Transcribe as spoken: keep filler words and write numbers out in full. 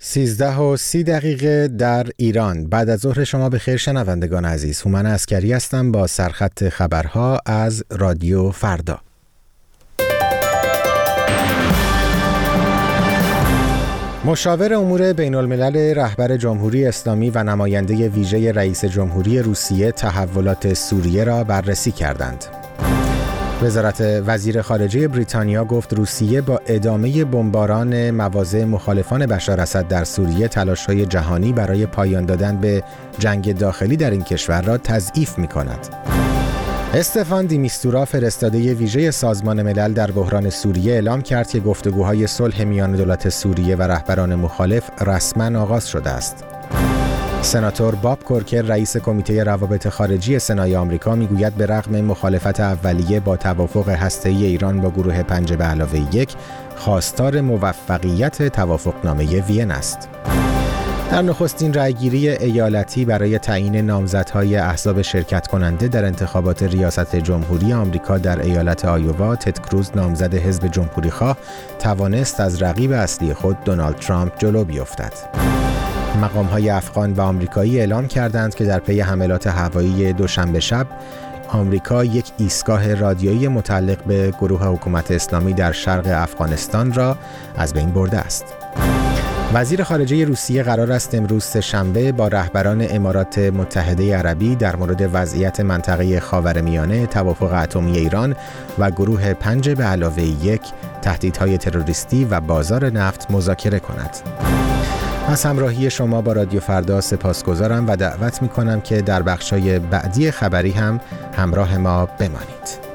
سیزده و سی دقیقه در ایران. بعد از ظهر شما به خیر شنوندگان عزیز. هومن عسکری هستم با سرخط خبرها از رادیو فردا. مشاور امور بین الملل رهبر جمهوری اسلامی و نماینده ویژه رئیس جمهوری روسیه تحولات سوریه را بررسی کردند. وزارت وزیر خارجه بریتانیا گفت روسیه با ادامه بمباران مواضع مخالفان بشار اسد در سوریه تلاش‌های جهانی برای پایان دادن به جنگ داخلی در این کشور را تضعیف می‌کند. استفان دی میستورا فرستاده ویژه سازمان ملل در بحران سوریه اعلام کرد که گفتگوهای صلح میان دولت سوریه و رهبران مخالف رسما آغاز شده است. سناتور باب کورکر رئیس کمیته روابط خارجی سنای آمریکا میگوید به رغم مخالفت اولیه با توافق هسته‌ای ایران با گروه پنج به علاوه یک، خواستار موفقیت توافقنامه وین است. در نخستین رأیگیری ایالتی برای تعیین نامزدهای احزاب شرکت کننده در انتخابات ریاست جمهوری آمریکا در ایالت آیووا، تد کروز نامزد حزب جمهوری‌خواه توانست از رقیب اصلی خود دونالد ترامپ جلو بیفتد. مقام‌های افغان و آمریکایی اعلام کردند که در پی حملات هوایی دوشنبه شب آمریکا یک ایستگاه رادیویی متعلق به گروه حکومت اسلامی در شرق افغانستان را از بین برده است. وزیر خارجه روسیه قرار است امروز سه‌شنبه با رهبران امارات متحده عربی در مورد وضعیت منطقه خاورمیانه، توافق اتمی ایران و گروه پنج به علاوه یک، تهدیدهای تروریستی و بازار نفت مذاکره کند. از همراهی شما با رادیو فردا سپاسگزارم و دعوت می‌کنم که در بخش‌های بعدی خبری هم همراه ما بمانید.